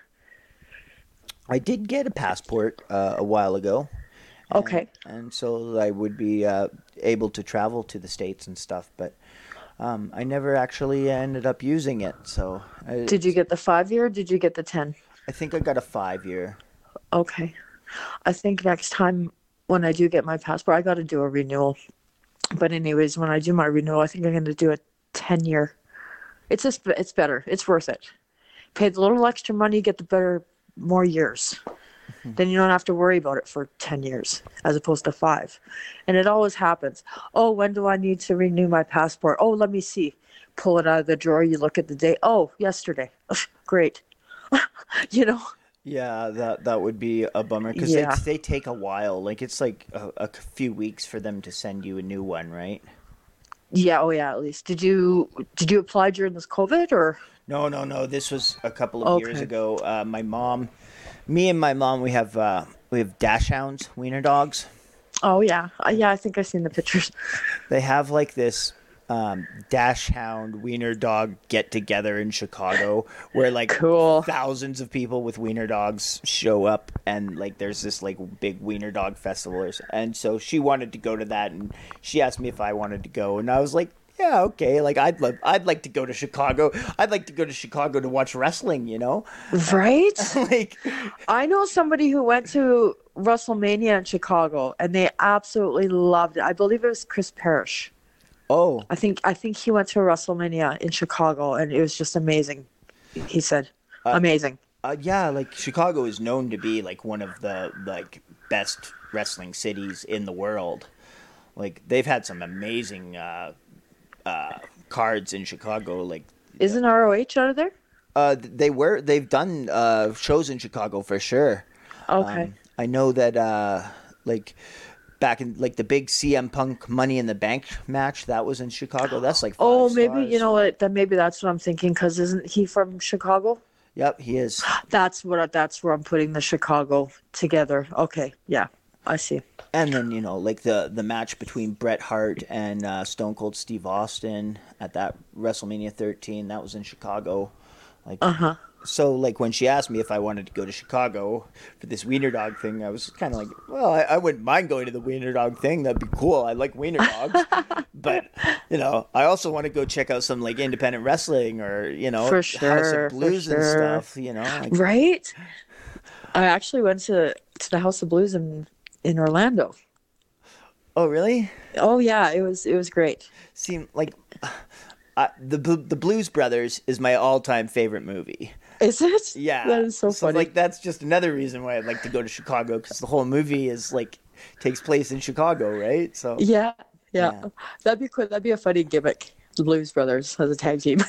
I did get a passport a while ago. Okay. And so I would be able to travel to the States and stuff, but I never actually ended up using it. So Did you get the 5 year or did you get the 10? I think I got a 5 year. Okay. I think next time when I do get my passport, I got to do a renewal. But anyways, when I do my renewal, I think I'm going to do a 10-year. It's better. It's worth it. Pay the little extra money, get the more years. Then you don't have to worry about it for 10 years as opposed to 5. And it always happens. Oh, when do I need to renew my passport? Oh, let me see. Pull it out of the drawer. You look at the date. Oh, yesterday. Great. you know? Yeah, that would be a bummer because Yeah. they take a while. Like it's like a few weeks for them to send you a new one, right? Yeah. Oh, yeah. At least. Did you apply during this COVID or? No. This was a couple of years Okay. ago. Me and my mom, we have dachshunds, wiener dogs. Oh, yeah. Yeah, I think I've seen the pictures. They have like this dachshund wiener dog get together in Chicago where like Cool. thousands of people with wiener dogs show up and like there's this like big wiener dog festival and so she wanted to go to that and she asked me if I wanted to go and I was like yeah, okay. Like I'd like to go to Chicago. I'd like to go to Chicago to watch wrestling, you know? Right? Like I know somebody who went to WrestleMania in Chicago and they absolutely loved it. I believe it was Chris Parrish. oh, I think he went to WrestleMania in Chicago and it was just amazing. He said, amazing. yeah, like Chicago is known to be like one of the like best wrestling cities in the world. Like they've had some amazing cards in Chicago. Like Isn't ROH out of there? they've done shows in Chicago for sure. Okay. I know that like back in like the big CM Punk Money in the Bank match that was in Chicago. That's like 5 Oh, maybe stars. you know what? Then maybe that's what I'm thinking. Because isn't he from Chicago? Yep, he is. That's where I'm putting the Chicago together. Okay, yeah, I see. And then like the match between Bret Hart and Stone Cold Steve Austin at that WrestleMania 13 that was in Chicago. Like so like when she asked me if I wanted to go to Chicago for this wiener dog thing, I was kind of like, well, I wouldn't mind going to the wiener dog thing. That'd be cool. I like wiener dogs, but I also want to go check out some like independent wrestling or For House sure, of Blues for and sure. stuff. Like, Right? I actually went to the House of Blues in Orlando. oh really? Oh yeah, it was great. Seem like the Blues Brothers is my all-time favorite movie. Is it? Yeah, That is so funny. Like that's just another reason why I'd like to go to Chicago because the whole movie is like takes place in Chicago, right? So Yeah. Yeah. That'd be cool. That'd be a funny gimmick. The Blues Brothers as a tag team.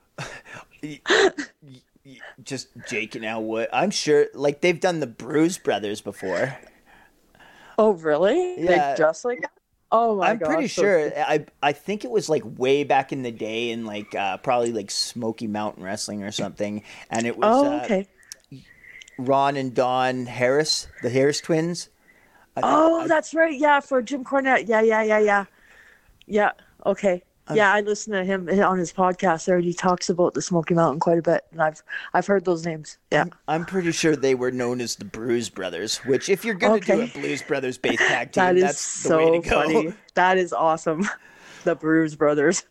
just Jake and Elwood. I'm sure like they've done the Bruise Brothers before. Oh really? Yeah. They just like that? Oh my I'm gosh. pretty so- sure. I think it was like way back in the day in like probably like Smoky Mountain Wrestling or something, and it was Oh okay. Ron and Don Harris, the Harris twins. Oh, that's right. Yeah, for Jim Cornette. Yeah. Yeah. Okay. Yeah, I listen to him on his podcast there. He talks about the Smoky Mountain quite a bit, and I've heard those names. Yeah. I'm pretty sure they were known as the Bruise Brothers, which if you're going to do a Okay. Blues Brothers based tag team, That is that's the so way to go. funny. That is awesome. The Bruise Brothers.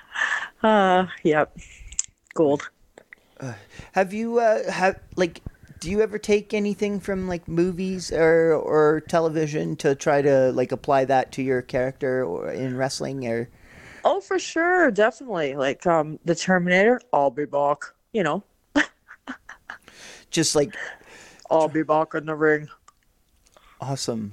Yep. Gold. Have you do you ever take anything from like movies or television to try to like apply that to your character or in wrestling or? Oh, for sure, definitely. Like the Terminator, I'll be back. You know, Just like I'll be back in the ring. awesome.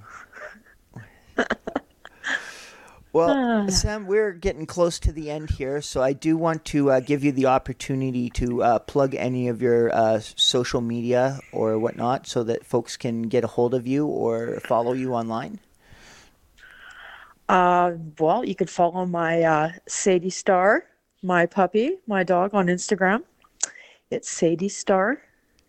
Well, Sam, we're getting close to the end here, so I do want to give you the opportunity to plug any of your social media or whatnot so that folks can get a hold of you or follow you online. Well, you could follow my Sadie Star, my puppy, my dog on Instagram. It's Sadie Star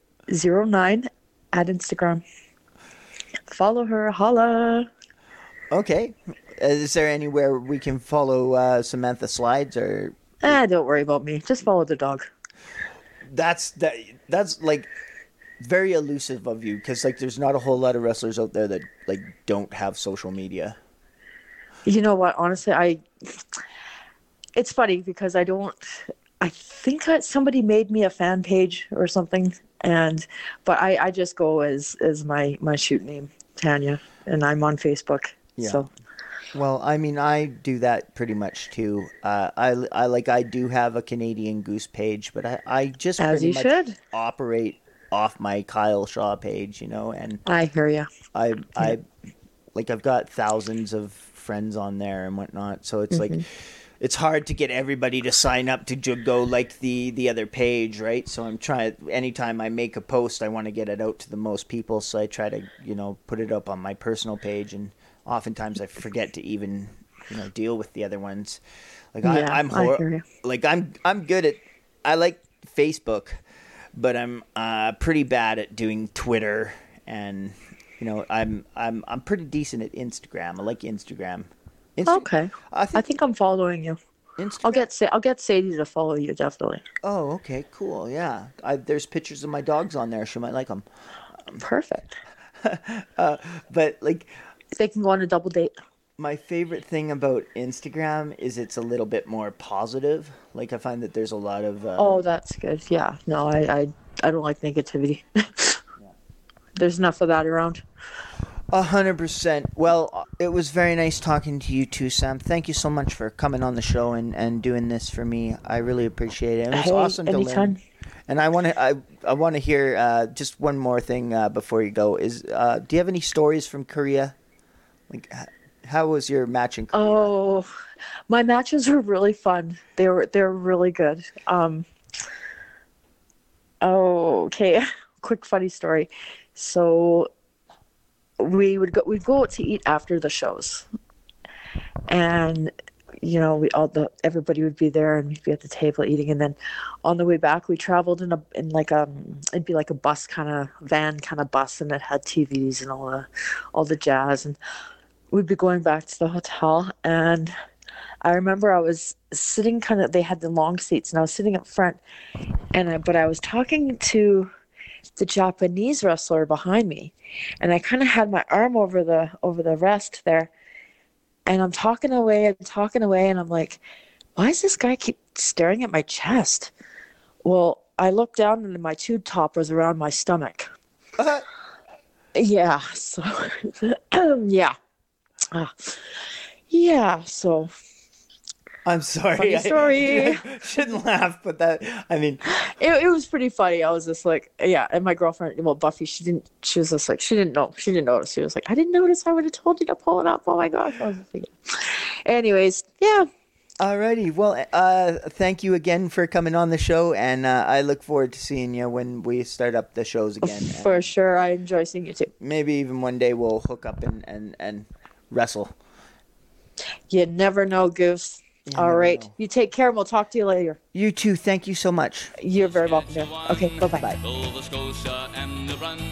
09 at Instagram. Follow her, holla. Okay. Is there anywhere we can follow Samantha Slides or? Don't worry about me. Just follow the dog. That's like very elusive of you because like there's not a whole lot of wrestlers out there that like don't have social media. You know what? Honestly, it's funny because I think that somebody made me a fan page or something, but I just go as my shoot name, Tanya, and I'm on Facebook. Yeah. So. Well, I mean, I do that pretty much too. I do have a Canadian Goose page, but I just as pretty you much should operate off my Kyle Shaw page, you know, and I hear you. I like I've got thousands of friends on there and whatnot, so it's like it's hard to get everybody to sign up to go like the other page, right? So I'm trying. Anytime I make a post, I want to get it out to the most people, so I try to put it up on my personal page and. Oftentimes I forget to even, deal with the other ones. Like I'm good at. I like Facebook, but I'm pretty bad at doing Twitter, and I'm pretty decent at Instagram. I like Instagram. Okay, I think I'm following you. Instagram? I'll get Sadie to follow you definitely. Oh, okay, cool. Yeah, there's pictures of my dogs on there. She might like them. Perfect. But like. They can go on a double date. My favorite thing about Instagram is it's a little bit more positive. Like I find that there's a lot of. Oh, that's good. Yeah. No, I don't like negativity. Yeah. There's enough of that around. 100%. Well, it was very nice talking to you too, Sam. Thank you so much for coming on the show and doing this for me. I really appreciate it. It was awesome to learn. And I want to hear just one more thing before you go. Is do you have any stories from Korea? Like, how was your match in Korea? Oh, my matches were really fun. They were really good. Okay, quick funny story. So we'd go out to eat after the shows, and everybody would be there and we'd be at the table eating, and then on the way back we traveled in it'd be like a bus kind of van kind of bus, and it had TVs and all the jazz, and we'd be going back to the hotel, and I remember I was sitting they had the long seats, and I was sitting up front, but I was talking to the Japanese wrestler behind me, and I kind of had my arm over the rest there, and I'm talking away, and I'm like, why does this guy keep staring at my chest? Well, I looked down, and my tube top was around my stomach. Yeah, so yeah. Yeah, so I'm sorry. Funny story. I shouldn't laugh, but it was pretty funny. I was just like, yeah, and my girlfriend, Buffy, she didn't notice. She was like, I didn't notice. I would have told you to pull it up. Oh my gosh. I was thinking. Anyways, yeah. Alrighty. Well, thank you again for coming on the show, and I look forward to seeing you when we start up the shows again. For sure. I enjoy seeing you too. Maybe even one day we'll hook up and wrestle. You never know, Goose. All right. Know. You take care, and we'll talk to you later. You too. Thank you so much. You're very welcome. Okay, bye-bye. Bye.